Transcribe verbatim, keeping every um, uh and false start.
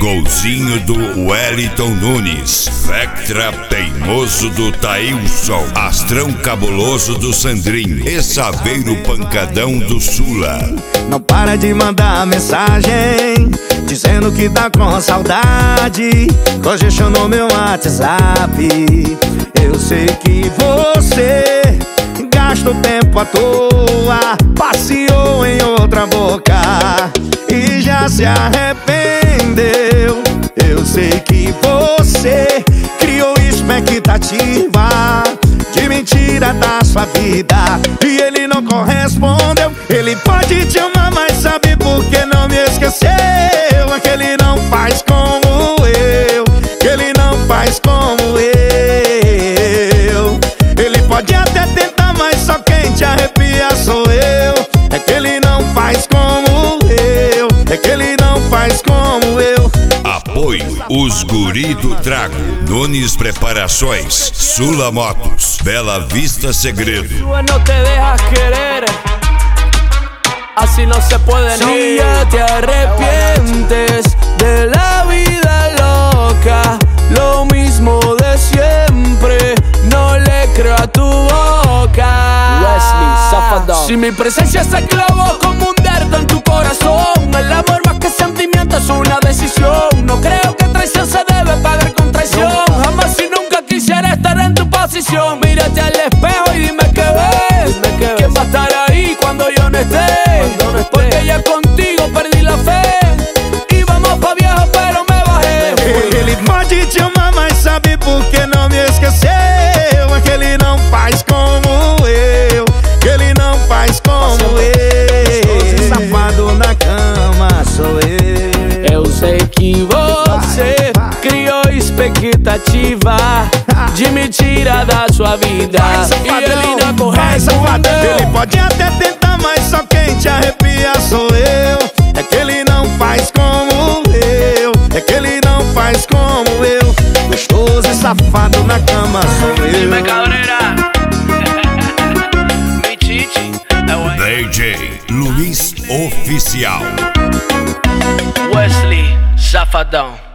Golzinho do Wellington Nunes, Vectra teimoso do Taílson, Astrão cabuloso do Sandrinho e Saveiro pancadão do Sula. Não para de mandar mensagem dizendo que tá com saudade, congestionou meu WhatsApp. Eu sei que você gasta o tempo à toa, passeou em outra boca e já se arrependeu. Eu sei que você criou expectativa de mentira da sua vida e ele não correspondeu. Ele pode te amar, mas sabe por que não me esqueceu? É que ele não faz como eu, que ele não faz como eu. Ele pode até tentar, mas só quem te arrepia sou eu. É que ele não faz como eu, é que ele não faz como eu. Apoio os guri do Trago, Nunes Preparações, Sula Motos, Bela Vista Segredo. No te dejas querer, así no se puede. Si ya te arrepientes de la vida loca, lo mismo de siempre, no le creo a tu boca. Wesley, Zafadón. Si mi presencia se clavó como un dardo en tu corazón, el amor más que sentimiento es una decisión. No creo que traición se debe pagar con traición. Jamás y nunca quisiera estar en tu posición. Mírate al espejo y dime qué ves. ¿Quién va a estar ahí cuando yo no esté? Porque ya contigo perdí la fe. Íbamos pa' viejo pero me bajé. Ele pode te amar, mas sabe por que não me esqueceu? É que ele não faz como eu, que ele não faz como eu. Safado na cama sou eu. Eu sei que você criou expectativa de mentira da sua vida e ele não correspondeu. Ele pode até tentar, mas só quem te arrepia sou eu. É que ele não faz como eu, é que ele não faz como eu. Gostoso e safado na cama sou eu. Dime Cabrera, mi chichi, D J Luiz Oficial. Wesley, Zafadão.